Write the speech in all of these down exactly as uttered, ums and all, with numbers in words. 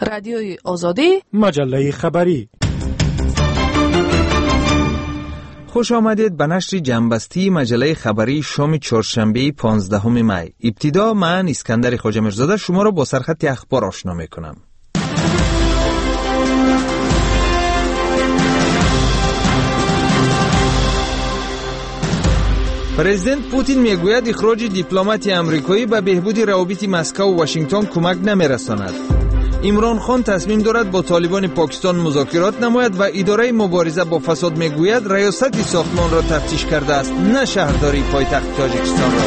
رادیوی آزادی، مجله خبری. خوش آمدید به نشر جنبستی مجله خبری شام چهارشنبه پانزدهم می. ابتدا من اسکندر خواجه میرزاده شما را با سرخط اخبار آشنا میکنم. پرزیدنت پوتین میگوید اخراج دیپلمات آمریکایی به بهبود روابط مسکو و واشنگتن کمک نمیرساند. عمران خان تصمیم دارد با طالبان پاکستان مذاکرات نماید و اداره مبارزه با فساد میگوید ریاست ساختمان را تفتیش کرده است، نه شهرداری پایتخت تاجیکستان را.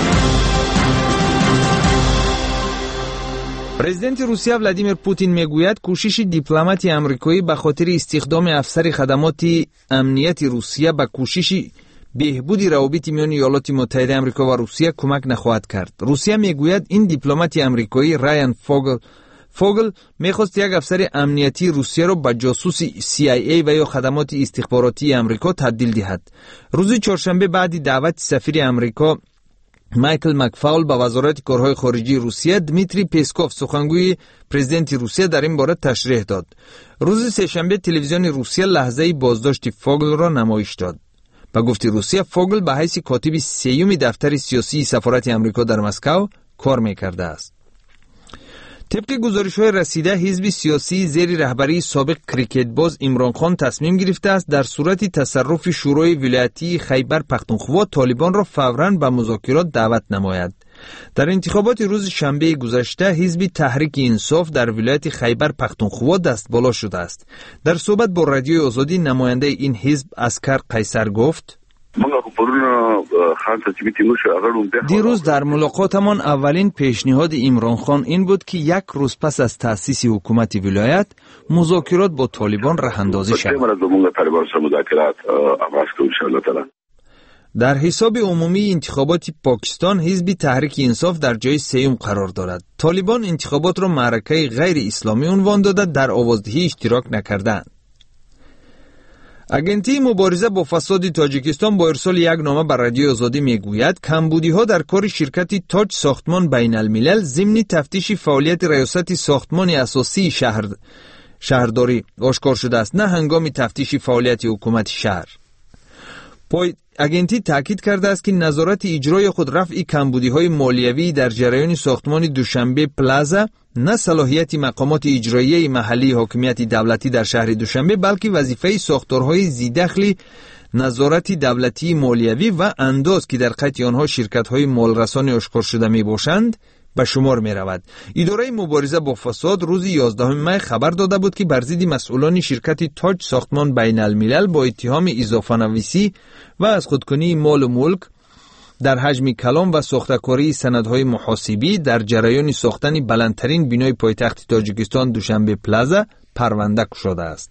پرزیدنت روسیه ولادیمیر پوتین میگوید کوشش دیپلمات آمریکایی به خاطر استخدام افسر خدمات امنیت روسیه به کوشش بهبود روابط میان ایالات متحده آمریکا و روسیه کمک نخواهد کرد. روسیه میگوید این دیپلمات آمریکایی رایان فوگل فوگل میخواست یک افسر امنیتی روسیه را به جاسوس سی آی ای و یا خدمات استخباراتی آمریکا تبدیل دهد. روز چهارشنبه بعد دعوت سفیر آمریکا مایکل مکفاول به وزارت کارهای خارجی روسیه، دمیتری پیسکوف سخنگوی پرزیدنت روسیه در این باره تشریح داد. روز سه‌شنبه تلویزیون روسیه لحظه بازداشت فوگل را نمایش داد. با گفته روسیه فوگل به حیث کاتب سیوم دفتر سیاسی سفارت آمریکا در مسکو کار میکرده است. طبق گزارش‌های رسیده حزب سیاسی زیر رهبری سابق کریکت باز عمران خان تصمیم گرفته است در صورت تصرف شورای ولایتی خیبر پختونخوا طالبان را فوراً به مذاکرات دعوت نماید. در انتخابات روز شنبه گذشته حزب تحریک انصاف در ولایت خیبر پختونخوا دست بالا شده است. در صحبت با رادیوی آزادی نماینده این حزب اسکر قیصر گفت: دیروز در ملاقاتمان اولین پیشنهاد عمران خان این بود که یک روز پس از تأسیس حکومت ولایت مذاکرات با طالبان راه اندازی شود. در حساب عمومی انتخابات پاکستان حزب تحریک انصاف در جای سوم قرار دارد. طالبان انتخابات را معرکه غیر اسلامی عنوان داده در آوازدهی اشتراک نکردند. اگنتی مبارزه با فساد تاجیکستان با ارسال یک نامه بر رادیو آزادی میگوید کمبودی‌ها در کار شرکت تاج ساختمان بین الملل ضمن تفتیش فعالیت ریاست ساختمان اساسی شهر شهرداری آشکار شده است، نه هنگام تفتیش فعالیت حکومت شهر. پای اگنتی تاکید کرده است که نظارت اجرای خود رفع کمبودی‌های مالیوی در جریان ساختمان دوشنبه پلازا نه صلاحیت مقامات اجرایی محلی حاکمیت دولتی در شهر دوشنبه بلکه وظیفه ساختارهای ذی‌دخل نظارت دولتی مالیوی و انداز که در قید آنها شرکت‌های مالرسان آشکار شده میباشند به شمار می رود. اداره مبارزه با فساد روز یازدهم می خبر داده بود که بر ضد مسئولان شرکت تاج ساختمان بین الملل با اتهام اضافه نویسی و از خودکنی مال و ملک در حجم کلان و ساختکاری سندهای محاسبی در جریان ساختن بلندترین بنای پایتخت تاجیکستان دوشنبه پلازا پرونده شده است.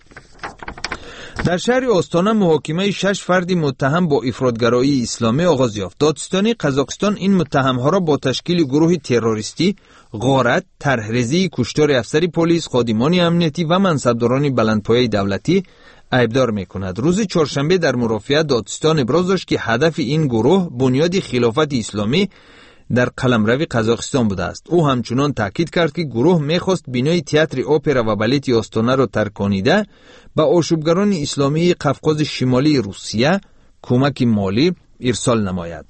در شهر آستانه محاکمه شش فرد متهم با افراطگرایی اسلامی آغاز یافت. دادستانی قزاقستان این متهم‌ها را با تشکیل گروه تروریستی، غارت، طرح‌ریزی، کشتار افسر پلیس، خادمان امنیتی و منصبداران بلندپایه دولتی ایبدار می‌کند. روز چهارشنبه در مرافعه دادستان ابراز داشت که هدف این گروه بنیاد خلافت اسلامی در قلمرو قزاقستان بوده است. او همچنان تاکید کرد که گروه می‌خواست بنای تئاتر اپرا و بالت آستانه را ترکانیده به آشوبگران اسلامی قفقاز شمالی روسیه کمک مالی ارسال نماید.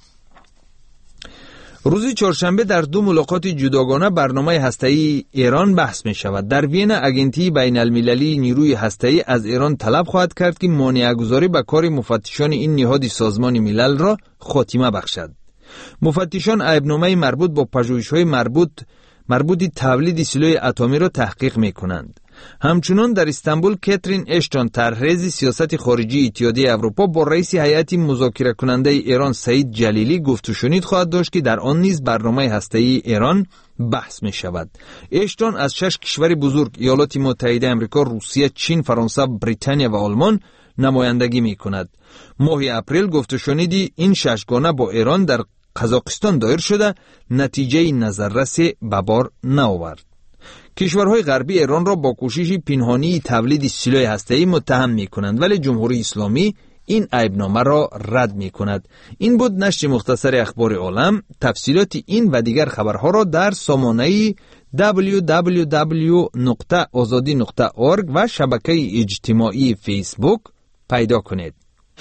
روز چهارشنبه در دو ملاقات جداگانه برنامه هسته‌ای ایران بحث می شود. در وین اگنتی بین المللی نیروی هسته‌ای از ایران طلب خواهد کرد که مانع گذاری به کار مفتشان این نهاد سازمان ملل را خاتمه بخشد. مفتشان عیبنامه مربوط با پژوهش‌های مربوط مربوط تولید سلاح اتمی را تحقیق می‌کنند. همچنان در استانبول کاترین اشتون طرحریز سیاست خارجی اتحادیه اروپا با رئیس هیئت مذاکره کننده ایران سعید جلیلی گفت و شنید خواهد داشت که در آن نیز برنامه هسته‌ای ایران بحث می شود. اشتون از شش کشور بزرگ ایالات متحده آمریکا، روسیه، چین، فرانسه، بریتانیا و آلمان نمایندگی می کند. ماه اپریل گفت و شنیدی این ششگانه با ایران در قزاقستان دایر شده نتیجه نظررس به بار نآورد. کشورهای غربی ایران را با کوشش پنهانی تولید سلاح هسته‌ای متهم می‌کنند، ولی جمهوری اسلامی این عیبنامه را رد می‌کند. این بود نشر مختصر اخبار عالم. تفصیلات این و دیگر خبرها را در سامانه دبلیو دبلیو دبلیو نقطه آزادی نقطه اورگ و شبکه اجتماعی فیسبوک پیدا کنید.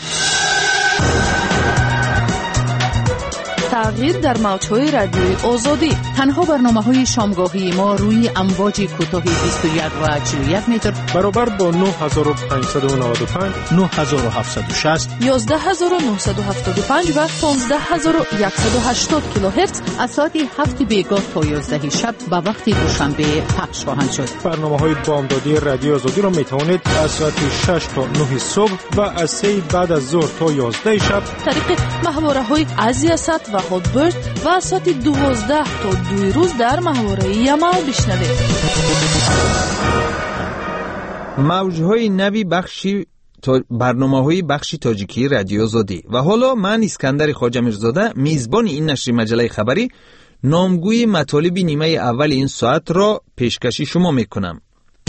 تغییر در موج‌های رادیوی آزادی. تنها برنامه‌های شامگاهی ما روی امواج کوتاه بیست و یک و چهل و یک متر برابر با نه هزار و پانصد و نود و پنج، نه هزار و هفتصد و شصت، یازده هزار و نهصد و هفتاد و پنج و پانزده هزار و صد و هشتاد کیلوهرتز از ساعت هفت بیگاه تا یازده شب به وقت دوشنبه پخش خواهند شد. برنامه‌های بامدادی رادیو آزادی را می‌توانید از ساعت شش تا نه صبح و از سه بعد از ظهر تا یازده شب طریق محوره‌های آزیاست و هاتبرد و از ساعت دوازده تا دو روز در محوره یمال بشنوید. موج‌های نوی بخشی برنامه‌های بخشی تاجیکی رادیو آزادی. و حالا من اسکندر خواجه میرزاده میزبان این نشر مجله خبری نامگوی مطالب نیمه اول این ساعت را پیشکشی شما میکنم.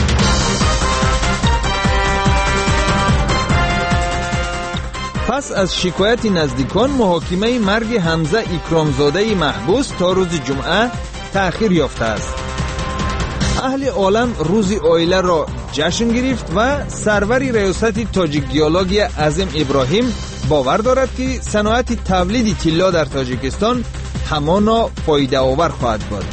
پس از شکایت نزدیکان محاکمه مرگ حمزه اکرامزاده محبوس تا روز جمعه تأخیر یافته است. اهل عالم روز عائله را جشن گرفت و سرور ریاست تاجیک دیالوگی عظیم ابراهیم باور دارد که صنعت تولید طلا در تاجیکستان همانا فایده آور خواهد بود.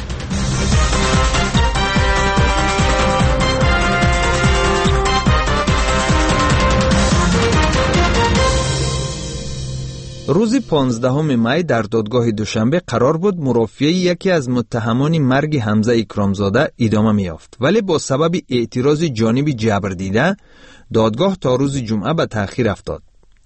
روز پانزدهم می در دادگاه دوشنبه قرار بود مرافعه یکی از متهمان مرگ حمزه اکرامزاده ادامه می‌یافت، ولی با سبب اعتراض جانب جبردیده دادگاه تا روز جمعه به تأخیر افتاد.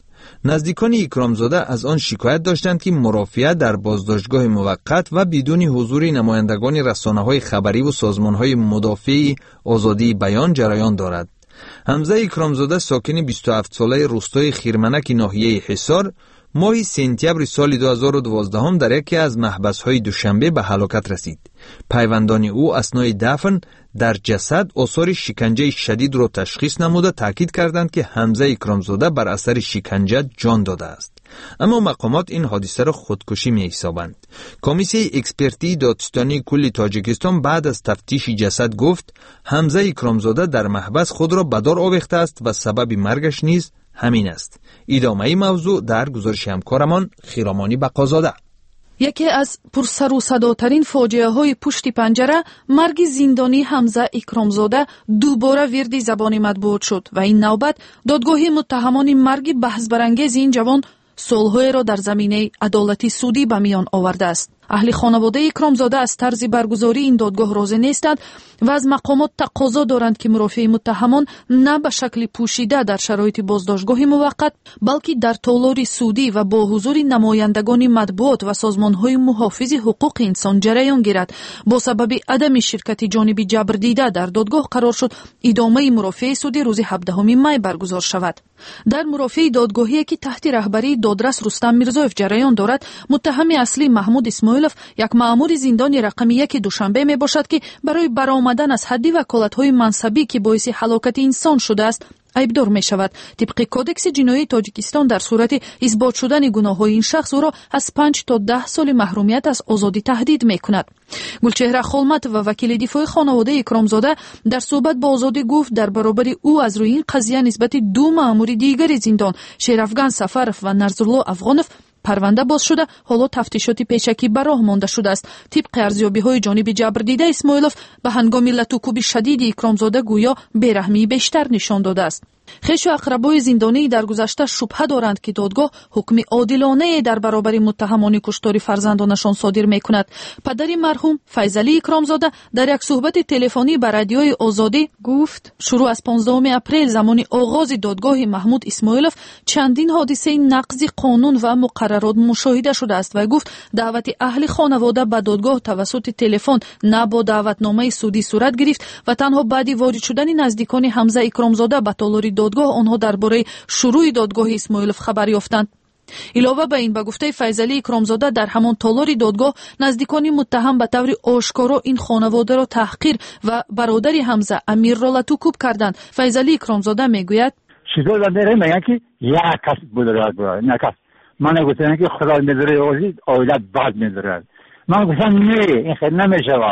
نزدیکان اکرامزاده از آن شکایت داشتند که مرافعه در بازداشتگاه موقت و بدون حضور نمایندگان رسانه‌های خبری و سازمان‌های مدافع آزادی بیان جریان دارد. حمزه اکرامزاده ساکن بیست و هفت ساله روستای خیرمنک ناحیه حصار ماه سپتامبر سال دو هزار و دوازده در یکی از محبس‌های دوشنبه به هلاکت رسید. پیوندان او اثنای دفن در جسد آثار شکنجه شدید را تشخیص نموده تاکید کردند که حمزه اکرامزاده بر اثر شکنجه جان داده است. اما مقامات این حادثه را خودکشی می‌حسابند. کمیسیون اکسپرتی دادستانی کل تاجیکستان بعد از تفتیش جسد گفت حمزه اکرامزاده در محبس خود را به دار آویخته است و سبب مرگش نیز همین است. ادامه این موضوع در گزارش همکارمان خیرامانی بقازاده. یکی از پرسر و صداترین فاجعه های پشت پنجره مرگ زندانی حمزه اکرامزاده دوباره ورد زبان مطبوعات شد و این نوبت دادگاه متهمان مرگ بحث برانگیز این جوان سالهای را در زمینه عدالت سودی به میان آورده است. اهل خانواده اکرامزاده از طرز برگزاری این دادگاه راضی نیستند و از مقامات تقاضا دارند که مرافع متهمان نه به شکل پوشیده در شرایط بازداشتگاه موقت بلکه در تالار سودی و با حضور نمایندگان مطبوعات و سازمان‌های محافظ حقوق انسان جریان گیرد. با سبب عدم شرکت جانب جبردیده در دادگاه قرار شد ادامه مرافع سودی روز هفدهم می برگزار شود. در مرافع دادگاهی که تحت رهبری دادرس رستم میرزایف جریان دارد، متهم اصلی محمود اسماعیلوف یک مأمور زندان رقم یک دوشنبه می باشد که برای برآمدن از حد وکالت‌های منصبی که باعث هلاکت انسان شده است ایبدار می شود. طبق کودکس جنایی تاجیکستان در صورت اثبات شدن گناه‌های این شخص او را از پنج تا ده سال محرومیت از آزادی تهدید می کند. گلچهره خولمت و وکیل دفاع خانواده اکرامزاده در صحبت با آزادی گفت در برابر او از روی این قضیه نسبت دو مأمور دیگر زندان شیرافگان سفرف و نرزالله افغانف پرونده باز شده، حالا تفتیشات پیشکی به راه مانده شده است. طبق ارزیابی‌های جانب جبردیده اسماعیلوف به هنگام لطوکوب شدید اکرامزاده گویا بیرحمی بیشتر نشان داده است. خویش و اقربای زندانی در گذشته شبهه دارند که دادگاه حکم عادلانه در برابر متهمان کشتار فرزندانشان صادر می‌کند. پدر مرحوم فیضعلی اکرامزاده در یک صحبت تلفنی به رادیوی آزادی گفت شروع از پانزدهم اپریل زمان آغاز دادگاه محمود اسماعیلوف چندین حادثه نقض قانون و مقررات مشاهده شده است و گفت دعوت اهل خانواده به دادگاه توسط تلفن نه با دعوتنامه سودی صورت گرفت و تنها بعد وارد شدن نزدیکان حمزه اکرامزاده به تالار دادگاه آنها درباره شروع دادگاه اسماعیلوف خبر یافتند. علاوه بر این به گفته فیضعلی اکرامزاده در همان تالار دادگاه نزدیکان متهم به طور آشکارا این خانواده را تحقیر و برادر حمزه امیر را لطوکوب کردند. فیضعلی اکرامزاده میگوید چیزا داره میگن که یک کس بوده نه کس. من گفتم که خدا میذاره عزیز اولاد بعد میذاره. من گفتم نه این خیلی نمیشود.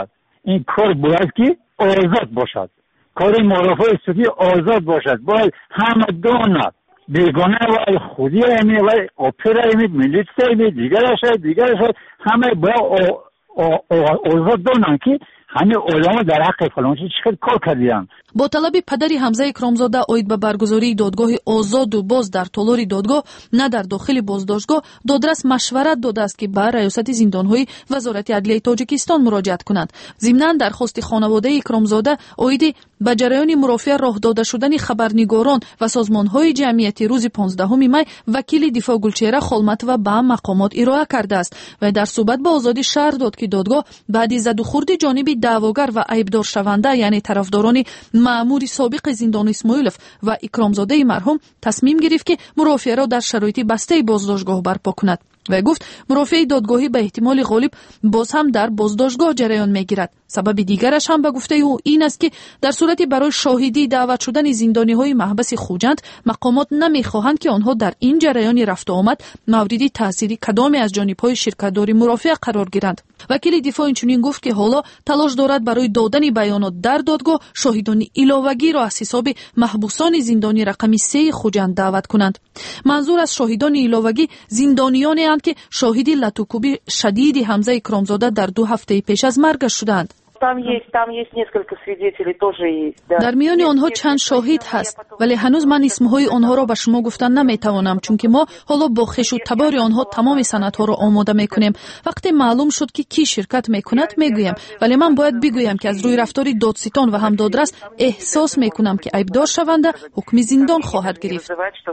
این کار باید که آزاد باشد، کار مرافع صوتی آزاد باشد. باید همه داند بیگانه و خودی ایمی و اپرا ایمی ملیت ایمی دیگر شد دیگر شد همه باید آزاد دانند که همه علما در حق فلان چیز چقدر کار کردن. با طلب پدری حمزه اکرامزاده اوید به برگزاری دادگاه آزاد و باز در تالار دادگاه نه در داخل بازداشتگاه، دادرس مشورت داده است که به ریاست زندانهای وزارت عدلیه تاجیکستان مراجعت کنند. ضمناً درخواست خانواده اکرامزاده اوید به جریان مرافع راه داده شدن خبرنگاران و سازمانهای جمعیتی روز پانزدهم می وکیل دفاع گلچهره خالمت و به مقامات ارائه کرده است و در صحبت با آزادی شهر داد که دادگاه بعد از زد و خورد جانب دعواگر و عیبدار شونده یعنی طرفداران مأمور سابق زندان اسماعیلوف و اکرامزاده مرحوم تصمیم گرفت که مرافعه را در شرایط بسته بازداشتگاه برپا کند و گفت مرافع دادگاهی به احتمال غالب باز هم در بازداشتگاه جریان میگیرد. سبب دیگرش هم به گفته او این است که در صورتی برای شاهدی دعوت شدن زندانی‌های محبس خوجند مقامات نمی‌خواهند که آنها در این جریان رفت و آمد مورد تأثیری کدامی از جانب‌های شرکت‌دار مرافع قرار گیرند. وکیل دفاع اینچنین گفت که حالا تلاش دارد برای دادن بیانات در دادگاه شاهدان علاوه‌گیر را از حساب محبوسان زندانی رقم سه خوجند دعوت کنند. منظور از شاهدان علاوه‌گیر زندانیانی اند که شاهد لطوکوبی شدید حمزه اکرامزاده در دو هفته پیش از مرگ شدند. Там есть, там есть несколько свидетелей, тоже есть. Да. در میان آنها چند شاهد هست ولی هنوز من اسمهای آنها را به شما گفتن نمیتوانم چون که ما حالا با خویش و تبار آنها تمام سندها را آماده میکنیم. وقتی معلوم شد که کی شرکت میکند میگویم، ولی من باید بگویم که از روی رفتار دادستان و هم دادرس احساس میکنم که عیبدار شونده حکم زندان خواهد گرفت.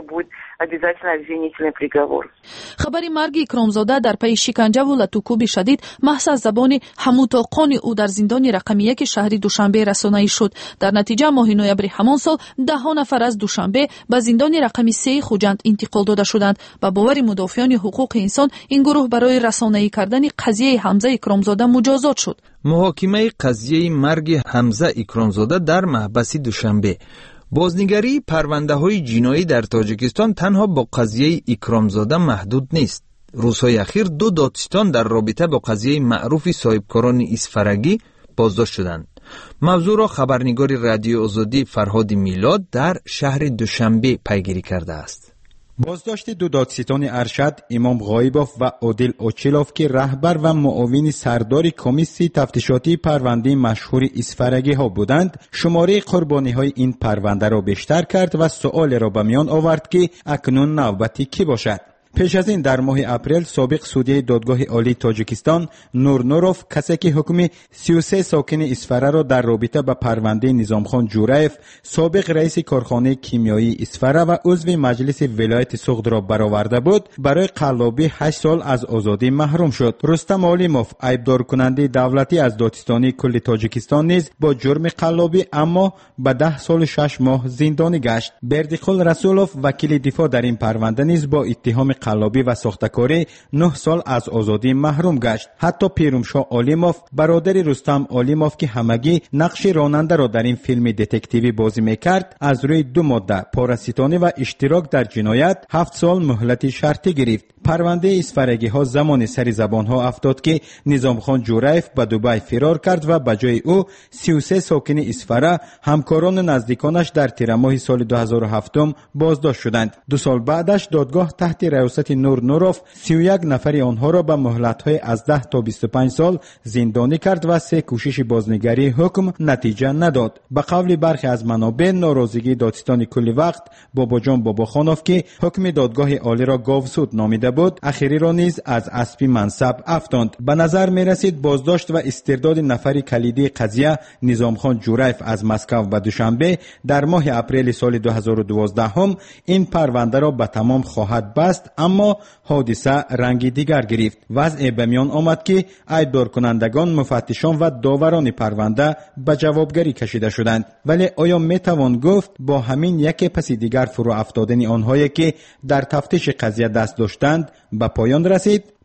خبر مرگ اکرامزاده در پی شکنجه و لطوکوب شدید محض از زبان هموطاقان او در زندان رقم یک شهر دوشنبه رسانه‌ای شد. در نتیجه ماه نوامبر همان سال ده ها نفر از دوشنبه به زندان رقم سه خوجند انتقال داده شدند. با باور مدافعان حقوق انسان این گروه برای رسانه‌ای کردن قضیه حمزه اکرامزاده مجازات شد. محاکمه قضیه مرگ حمزه اکرامزاده در محبس دوشنبه. بازنگری پرونده‌های جنایی در تاجیکستان تنها با قضیه اکرامزاده محدود نیست. روزهای اخیر دو دادستان در رابطه با قضیه معروف صاحبکاران اسفرگی بازداشت شدند. موضوع را خبرنگار رادیو آزادی فرهاد میلاد در شهر دوشنبه پیگیری کرده است. بازداشت دو دادستان ارشد امام غایبوف و عادل اوچلوف که رهبر و معاون سردار کمیسی تفتیشاتی پرونده مشهور اسفرگی ها بودند، شماره قربانی های این پرونده را بیشتر کرد و سؤال را به میان آورد که اکنون نوبتی کی باشد. پیش از این در ماه اپریل سابق سودیه دادگاه عالی تاجیکستان نور نوروف کسی که حکم سی و سه ساکن اسفره را در رابطه با پرونده نظامخان جورایف سابق رئیس کارخانه کیمیایی اسفره و عضو مجلس ولایت سوغد را برآورده بود، برای قلابی هشت سال از آزادی محروم شد. رستم عالیموف عیبدار کننده دولتی از دادستانی کل تاجیکستان نیز با جرم قلابی اما به ده سال شش ماه زندانی گشت. بردیخول رسولوف وکیل دفاع در این پرونده نیز با اتهام قلابی و ساختکاری نه سال از آزادی محروم گشت. حتی پیرومشاه عالیموف برادر رستم عالیموف که همگی نقش راننده را در این فیلم دتکتیوی بازی میکرد، از روی دو ماده پاراستانی و اشتراک در جنایت هفت سال مهلت شرطی گرفت. پرونده اسفرگی ها زمان سری زبان ها افتاد که نظامخان جورایف به دبی فرار کرد و به جای او سی و سه ساکن اسفره همکاران نزدیکانش در تیر ماه سال دو هزار و هفت بازداشت شدند. دو سال بعدش دادگاه تحت ریاست نور نوروف سی و یک نفر آنها را به مهلت های از ده تا بیست و پنج سال زندانی کرد و سه کوشش بازنگری حکم نتیجه نداد. به قول برخی از منابع ناراضگی دادستان کل وقت باباجان باباخانوف که حکم دادگاه عالی را گاوسود نامیده بود، اخیری را نیز از اسب منصب افکند. به نظر می رسید بازداشت و استرداد نفر کلیدی قضیه نظامخان جورایف از مسکو و دوشنبه در ماه اپریل سال دو هزار و دوازده هم این پرونده را به تمام خواهد بست، اما حادثه رنگی دیگر گرفت. وضع به میان آمد که عیبدار کنندگان، مفتشان و داوران پرونده به جوابگری کشیده شدند. ولی آیا می توان گفت با همین یک پس دیگر فرو افتادن آنهایی که در تفتیش قضیه دست داشتند به پایان رسید؟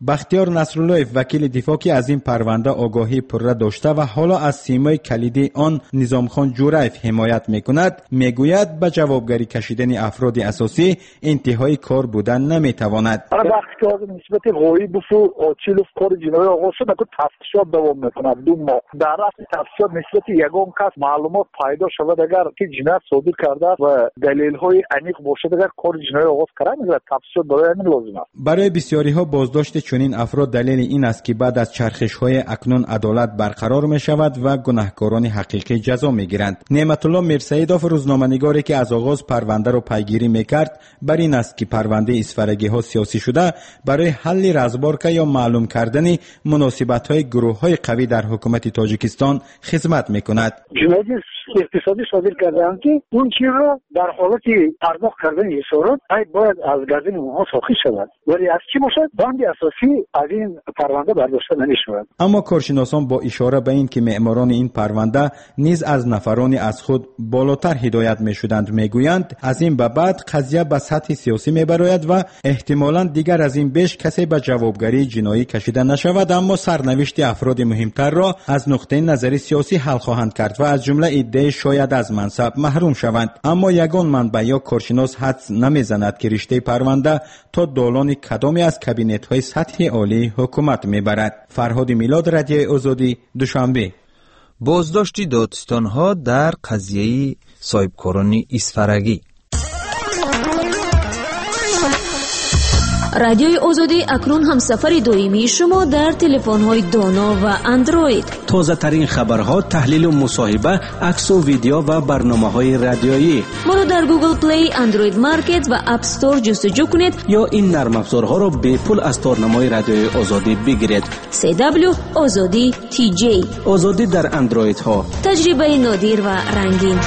بختیار نصرالله وکیل دفاع که از این پرونده آگاهی پرره داشته و حالا از سیمای کلیدی آن نظامخان جورایف حمایت میکند، میگوید به جوابگری کشیدن افراد اساسی انتهای کار بودن نمیتواند. بختیار نسبت غایب و آچیلوف کار جنایی آغاز شد، اگر تفتیشات دوام میکند دو ماه. در اصل تفتیشات نسبت یگان کس معلومات پیدا شود اگر که جنایت صادر کرده و دلیل های عمیق باشد، اگر کار جنایی آغاز کرده میگه تفتیشات برای همین لازم است. برای بسیاری ها بازداشت چنین افراد دلیل این است که بعد از چرخش های اکنون عدالت برقرار می شود و گناهکاران حقیقی جزا می گیرند. نعمت الله میرسیدوف روزنامه‌نگاری که از آغاز پرونده را پیگیری میکرد بر این است که پرونده اسفرگی ها سیاسی شده برای حل رزبارکه یا معلوم کردن مناسبت های گروه های قوی در حکومت تاجیکستان خدمت میکند. جنایت اقتصادی صادر کردند که اون چیز را در حالت پرداخت کردن اصرارات ای باید از گردن اونها ساخته شود، ولی از چی باشد بند اساسی از این پرونده برداشته نمیشود. اما کارشناسان با اشاره به این که معماران این پرونده نیز از نفرانی از خود بالاتر هدایت میشدند میگویند از این به بعد قضیه به سطح سیاسی میبراید و احتمالاً دیگر از این بیش کسی به جوابگری جنایی کشیده نشود، اما سرنوشت افراد مهمتر را از نقطه نظر سیاسی حل خواهند کرد و از جمله ایده شاید از منصب محروم شوند. اما یگان منبع یا کارشناس حدس نمیزند که رشته پرونده تا دالان کدامی از کابینت های سطح عالی حکومت میبرد. فرهاد میلاد، رادیوی آزادی، دوشنبه. بازداشت دادستان ها در قضیه صاحبکاران اسفرگی. رادیوی آزادی اکنون هم سفر دائمی شما در تلفن‌های دانا و اندروید. تازه ترین خبرها، تحلیل و مصاحبه، عکس و ویدیو و برنامه‌های رادیویی. ما را در گوگل پلی، اندروید مارکت و اپ استور جستجو کنید یا این نرم افزارها را به پول از تارنمای رادیوی آزادی بگیرید. سی دبلیو آزادی تی جی. آزادی در اندروید ها. تجربه نادر و رنگین.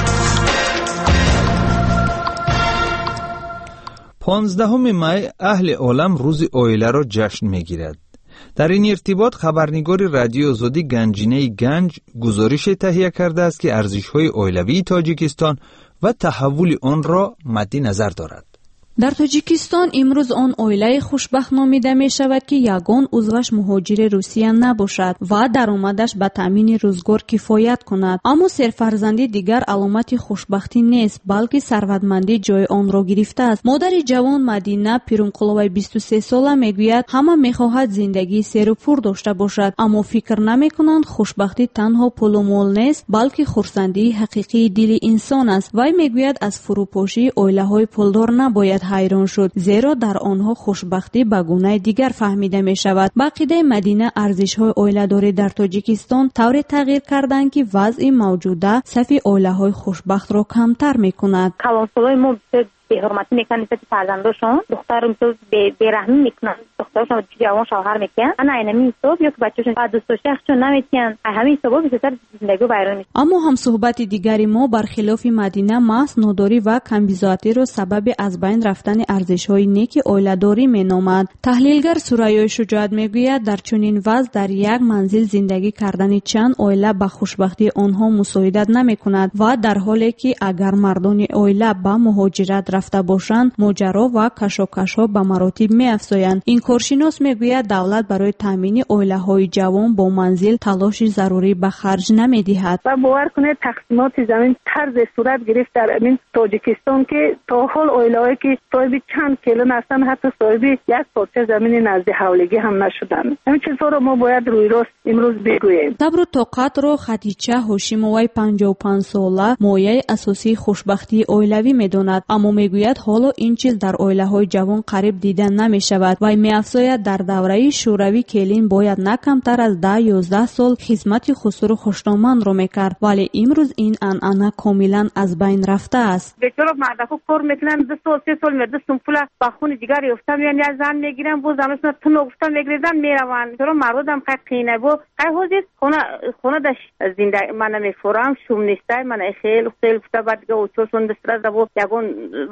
پانزدهم می اهل عالم روز اویله را جشن میگیرد. در این ارتباط خبرنگار رادیو آزادی گنجینه گنج گزارش تهیه کرده است که ارزش‌های اویلوی تاجیکستان و تحول آن را مد نظر دارد. در تاجیکستان امروز آن اویله خوشبخت نامیده می شود که یگان عضوش مهاجر روسیه نباشد و درآمدش به تامین روزگار کفایت کند. اما سرفرزندی دیگر علامت خوشبختی نیست، بلکه ثروتمندی جای آن را گرفته است. مادر جوان مدینه پیرمقلوی بیست و سه ساله میگوید همه میخواهد زندگی سیر و پور داشته باشد، اما فکر نمیکنند خوشبختی تنها پول و مال نیست، بلکه خرسندی حقیقی دل انسان است. وی میگوید از فروپاشی اویله های پولدار نباید حیران شد، زیرا در آنها خوشبختی به گونه دیگر فهمیده می شود. با عقیده مدینه ارزش‌های اویله‌داری در تاجیکستان طوری تغییر کردند که وضع موجوده صف اویله‌های خوشبخت را کمتر می‌کند. کلانسالای ما به حرمتی میکنن نسبت فرزنداشون، دخترم تو به بی‌رحمی میکنن، دخترشون جوان شوهر میکنن. انا اینمی حساب یا که بچه‌شون بعد دوست داشتن نمیتونن، همین حسابا بیشتر زندگی ویران میشه. اما هم صحبت دیگری ما برخلاف مدینه محض ناداری و کمبیزاتی را سبب از بین رفتن ارزش‌های نیک اویله‌داری مینامد. تحلیلگر سوریای شجاعت میگوید در چنین وضع در یک منزل زندگی کردن چند اویله به خوشبختی آنها مساعدت نمیکند و در حالی که اگر مردان اویله به مهاجرت رفته باشند ماجرا و کشاکش‌ها به مراتب می‌افزایند. این کارشناس میگوید دولت برای تامین اویله‌های جوان با منزل تلاش ضروری به خرج نمی‌دهد. و باور کنید تقسیمات زمین طرز صورت گرفت در این تاجیکستان که تا حال اویله‌ای که صاحب چند کیلو هستند حتی صاحب یک پارچه زمین نزد حولگی هم نشدند. همین چیزا رو ما باید روی راست امروز بگوییم. صبر و طاقت رو خدیجه هاشموی پنجاه و پنج ساله مایه اساسی خوشبختی اویلوی می‌داند، اما میگوید حالا این چیز در اویله‌های جوان قریب دیدن نمی‌شود و می‌افزاید در دوره شوروی کلین باید نه کمتر از ده یازده سال خدمت خسرو خوشنامند رو می‌کرد، ولی امروز این عنعنه کاملا از بین رفته است. بچه‌ها مردها کار می‌کنن دو سال سه سال مرد سنفول با خون دیگر یافته میان یا زن میگیرن بو زمستون تو نگفتن میگیرن میروان چرا مردم قینه بو قای حوزه خونه خونه داش زنده من میفورم شوم نیسته من خیلی خیلی فتا بعد که اوچوشون دسترا دبو یگون و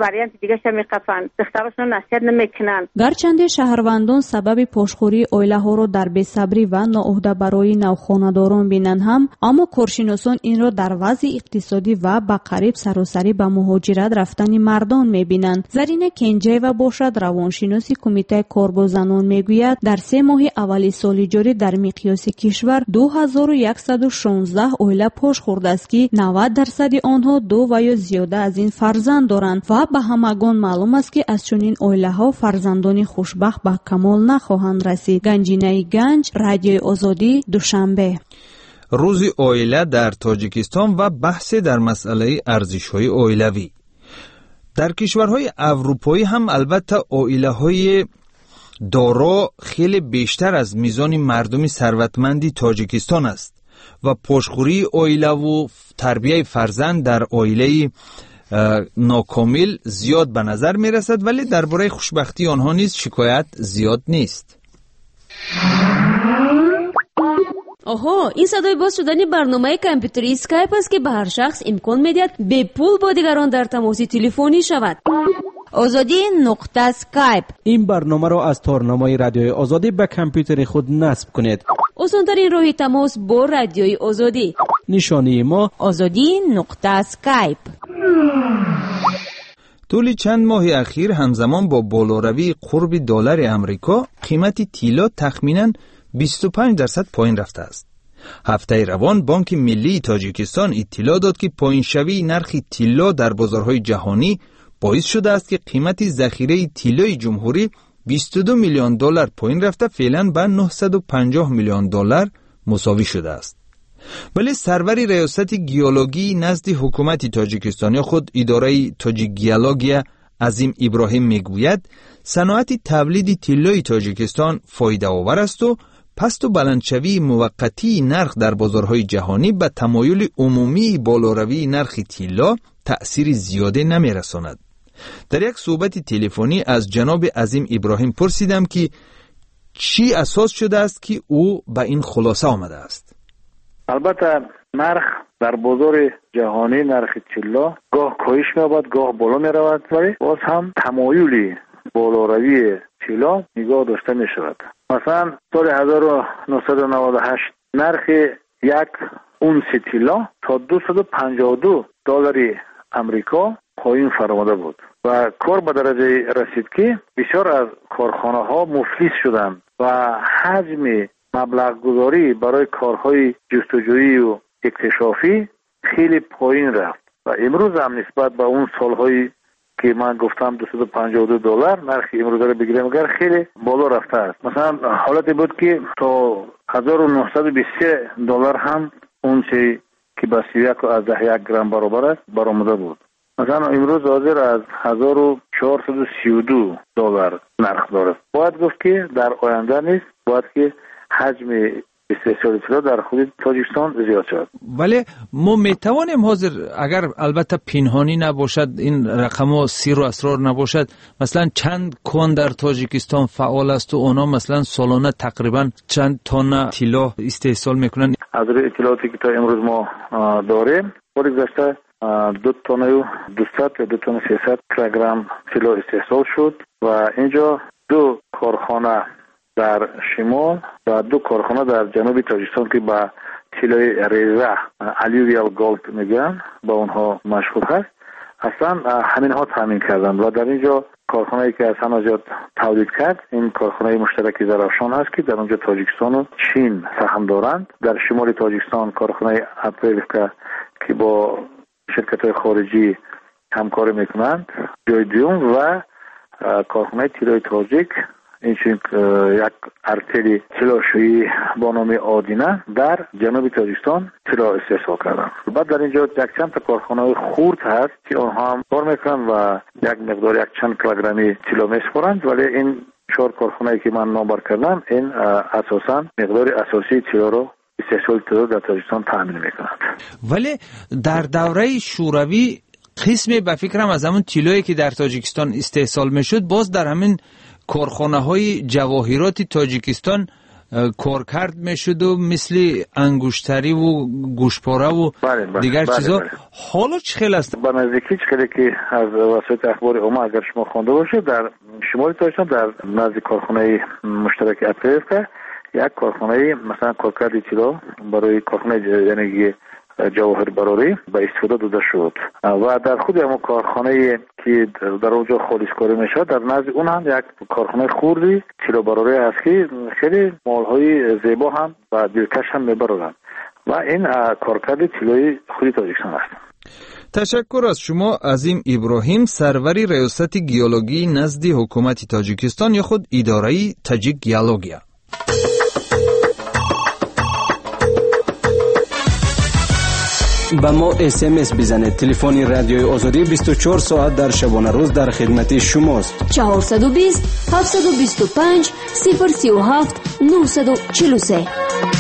وریانت دیگه شمی قفن دخترشون نصیحت نمیکنن. گرچند شهروندان سبب پوشخوری اویله ها رو در بی‌صبری و ناعهده برای نوخانه‌داران بینن هم، اما کارشناسان این را در وضع اقتصادی و به قریب سراسری به مهاجرت رفتن مردان میبینند. زرینه کنجیوا باشد روانشناسی کمیته کار با زنان میگوید در سه ماه اولی سال جاری در مقیاس کشور دو هزار و صد و شانزده اویله پوش خورده است که نود درصد آنها دو و یا زیاده از این فرزند دارند و به همگان معلوم است که از چنین اویله ها فرزندان خوشبخت به کمال نخواهند رسید. گنجینه گنج، رادیوی آزادی، دوشنبه. روز اویله در تاجیکستان و بحث در مسئله ارزش‌های اویلوی. در کشورهای اروپایی هم البته اویله های دارا خیلی بیشتر از میزان مردم ثروتمندی تاجیکستان است و پوشخوری اویله و تربیت فرزند در اویله ناکامل زیاد به نظر می رسد، ولی درباره خوشبختی آنها نیز شکایت زیاد نیست. آها، این صدای باز شدن برنامه کامپیوتری اسکایپ است که به هر شخص امکان میدهد به پول با دیگران در تماس تلفنی شود. آزادی نقطه اسکایپ. این برنامه را از تارنمای رادیوی آزادی به کامپیوتر خود نصب کنید. آسان‌ترین راه تماس با رادیوی آزادی. نشانی ما آزادی نقطه اسکایپ. طول چند ماه اخیر همزمان با بالاروی قرب دلار امریکا قیمت طلا تخمیناً بیست و پنج درصد پایین رفته است. هفته روان بانک ملی تاجیکستان اطلاع داد که پایین شوی نرخ طلا در بازارهای جهانی باعث شده است که قیمت ذخیره طلای جمهوری بیست و دو میلیون دلار پایین رفته فعلا به نهصد و پنجاه میلیون دلار مساوی شده است. ولی سرور ریاست گیولوژی نزد حکومت تاجیکستان یا خود اداره تاجیک گیولوژی عظیم ابراهیم میگوید صنعت تولید طلای تاجیکستان فایده آور است و پست و بلندشوی موقتی نرخ در بازارهای جهانی به تمایل عمومی بالاروی نرخ طلا تأثیر زیاده نمیرساند. در یک صحبت تلفنی از جناب عظیم ابراهیم پرسیدم که چی اساس شده است که او به این خلاصه آمده است. البته نرخ در بازار جهانی نرخ طلا گاه کاهش می‌یابد گاه بالا می‌رود، ولی باز هم تمایلی بالاروی طلا نگاه داشته می‌شود. مثلا سال هزار و نهصد و نود و هشت نرخ یک اونس طلا تا دویست و پنجاه و دو دلار امریکا پایین فرموده بود و کار به درجه رسید که بسیار از کارخانه‌ها مفلس شدند و حجم مبلغ گذاری برای کارهای جستجویی و اکتشافی خیلی پایین رفت و امروز هم نسبت به اون سالهایی که من گفتم دویست و پنجاه و دو دلار نرخ امروز رو بگیریم اگر خیلی بالا رفته است. مثلا حالتی بود که تا هزار و نهصد و بیست و سه دلار هم اون چی که به سی و یک و از ده یک گرم برابر است برآمده بود. مثلا امروز حاضر از هزار و چهارصد و سی و دو دلار نرخ دارد. باید گفت که در آینده نیست باید که حجم استحصال طلا در خود تاجیکستان زیاد شد. ولی ما میتوانیم حاضر اگر البته پنهانی نباشد این رقم سیر و اسرار نباشد مثلا چند کان در تاجیکستان فعال است و اونا مثلا سالانه تقریبا چند تن طلا استحصال میکنن؟ از روی اطلاعاتی که تا امروز ما داریم باری گذشته دو تن و دویست یا دو تن سیصد کیلوگرم طلا استحصال شد و اینجا دو کارخانه در شمال و دو کارخانه در جنوب تاجیکستان که با طلای ریزه الویال گولد میگن با اونها مشهور هست اصلا همین ها تامین کردن و در اینجا کارخانه‌ای که از همه جا تولید کرد این کارخانه مشترک زرافشان هست که در اونجا تاجیکستان و چین سهم دارند. در شمال تاجیکستان کارخانه اپریلفکا که با شرکت‌های خارجی همکاری میکنند جای دوم و کارخانه طلای تاجیک این یک ارتل طلاشویی با نام آدینه در جنوب تاجیکستان طلا استحصال کردن. بعد در اینجا یک چند تا کارخانه خرد هست که آنها هم کار میکنن و یک مقدار یک چند کیلوگرمی طلا میسپارند، ولی این چهار کارخانه‌ای که من نام بر کردم این اساساً مقدار اساسی طلا رو استحصال طلا در تاجیکستان تامین میکنند. ولی در دوره شوروی قسمی به فکرم از همون طلایی که در تاجیکستان استحصال میشد باز در همین کارخانه های جواهرات تاجیکستان کارکرد میشد و مثل انگشتری و گوشپاره و بله بله دیگر بله چیزا بله. حالا چه خیلی است؟ به نزدیکی چقدر که از وسایل اخبار عمومی اگر شما خوانده باشید در شمال تاجیکستان در نزدیک کارخانه مشترک اپریفکا یک کارخانه مثلا کارکرد طلا برای کارخانه یعنی جواهر براری به استفاده داده شد و در خود همون کارخانه که در اونجا خالصکاری میشه در نزد اون هم یک کارخانه خوردی طلا براری است که خیلی مالهای زیبا هم و دلکش هم میبرند و این کارکرد طلای خود تاجیکستان است. تشکر از شما عظیم ابراهیم، سروری ریاست گیولوژی نزد حکومت تاجیکستان یا خود اداره تاجیک گیولوژیا. با ما اس ام اس بزنید. تلفن رادیوی آزادی بیست و چهار ساعت در شبانه روز در خدمت شماست. چهارصد و بیست هفتصد و بیست و پنج صفر سی و هفت نهصد و چهل و سه.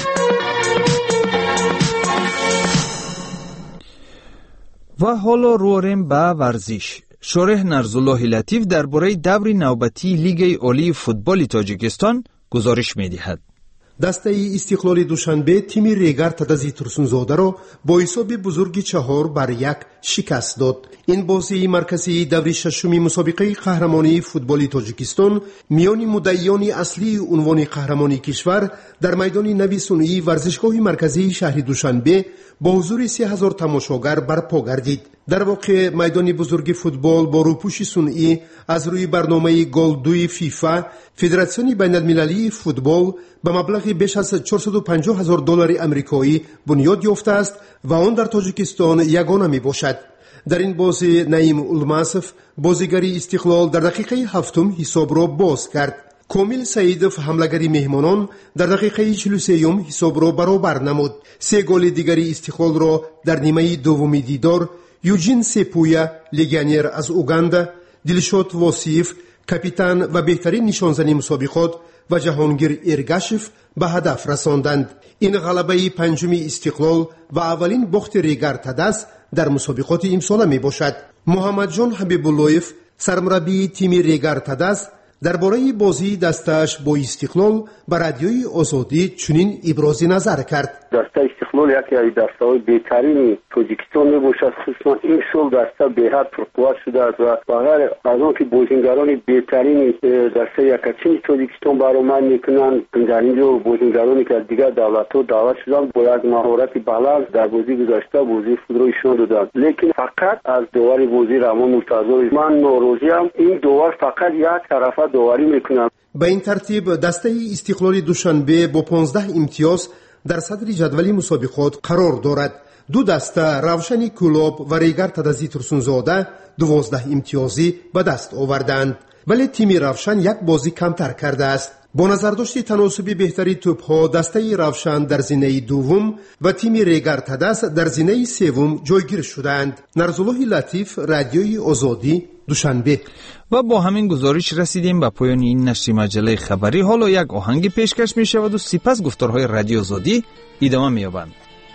و حالا رواریم به ورزش. شارح نرزالله لطیف درباره دور نوبتی لیگ عالی فوتبال تاجیکستان گزارش می‌دهد. دسته استقلال دوشنبه تیم ریگر تدازی ترسونزاده را با حساب بزرگی چهار بر یک شکست داد. این بازی مرکزی دور ششم مسابقه قهرمانی فوتبال تاجیکستان میان مدعیان اصلی عنوان قهرمانی کشور در میدان نوی صنعی ورزشگاه مرکزی شهر دوشنبه با حضور سه هزار تماشاگر برپا گردید. در واقع میدان بزرگ فوتبال با روپوش صنعی از روی برنامه گل دوی فیفا فدراسیون بین المللی فوتبال به مبلغ بیش از چهارصد و پنجاه هزار دلار امریکایی بنیاد یافته است و آن در تاجیکستان یگانه می باشد. در این بازی نعیم الماسف بازیگری استقلال در دقیقه هفتم حساب را باز کرد. کامل سعیدов حملهگری مهمانان در دقیقه چهل و سه حساب را برابر نمود. سه گل دیگری استقلال را در نیمه دوم دیدار یوجین سپویا لگانیر از اوگاندا، دلشاد واسیف کاپیتان و بهترین نشانزنی مسابقات و جهانگیر ارگاشف به هدف رساندند. این غلبه پنجم استقلال و اولین باخت ریگر تداس در مسابقات امسال می باشد. محمد جان حبیب اللهیف سرمربی تیم ریگر تداس درباره بازی دستش با استقلال به رادیوی آزادی چنین ابراز نظر کرد. دسته استقلال یکی از دسته‌های بهترین تاجیکستان میباشد. خصوصا این سال دسته به حد پرقوت شده است و بغیر از آن که بازیگران بهترین دسته یکچین تاجیکستان برآمد میکنند، در اینجا بازیگرانی که از دیگر دولت‌ها دعوت شدند با یک مهارت بلند در بازی گذشته بازی خود را نشان دادند، لیکن فقط از داور بازی رحمان مرتضی من ناراضیم. این داور فقط یک طرفه داوری میکنند. به این ترتیب دسته استقلال دوشنبه با پانزده امتیاز در صدر جدول مسابقات قرار دارد. دو دسته روشن کلوب و ریگر تدازی ترسونزاده دوازده امتیازی به دست آوردند، ولی تیم روشن یک بازی کمتر کرده است. با نظرداشت تناسب بهتری توپ‌ها دسته روشن در زینه دوم و تیم ریگر تداس در زینه سوم جایگیر شدند. نرزالله لطیف، رادیوی آزادی، دوشنبه. و با همین گزارش رسیدیم به پایان این نشر مجله خبری. حالا یک آهنگ پیشکش می شود و سپس گفتارهای رادیو آزادی ادامه می یابند.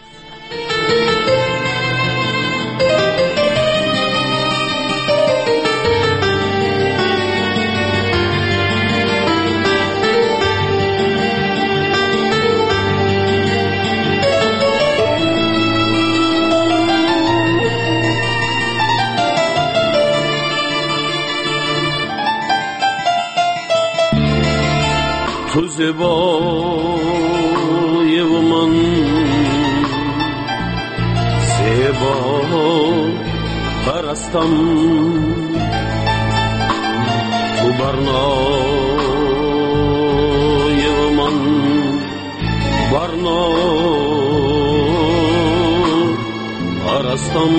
تو زیبای و من زیبا پرستم، تو برنای و من برنا پرستم.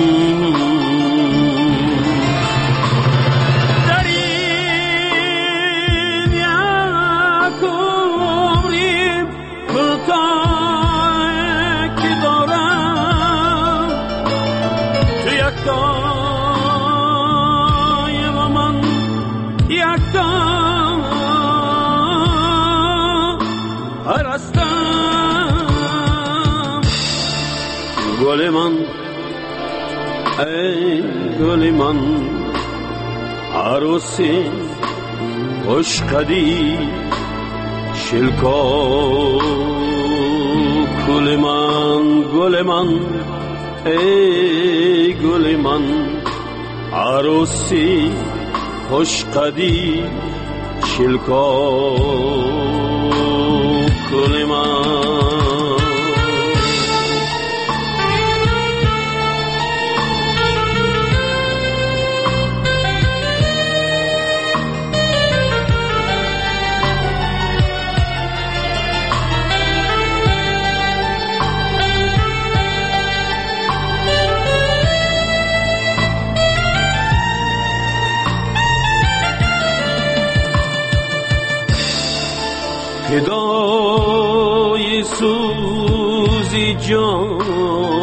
گل من ای گل من عروسی خوش قدی شلکا گل من گل من ای گل من عروسی خوش قدی شلکا گل من فدای سوزی جان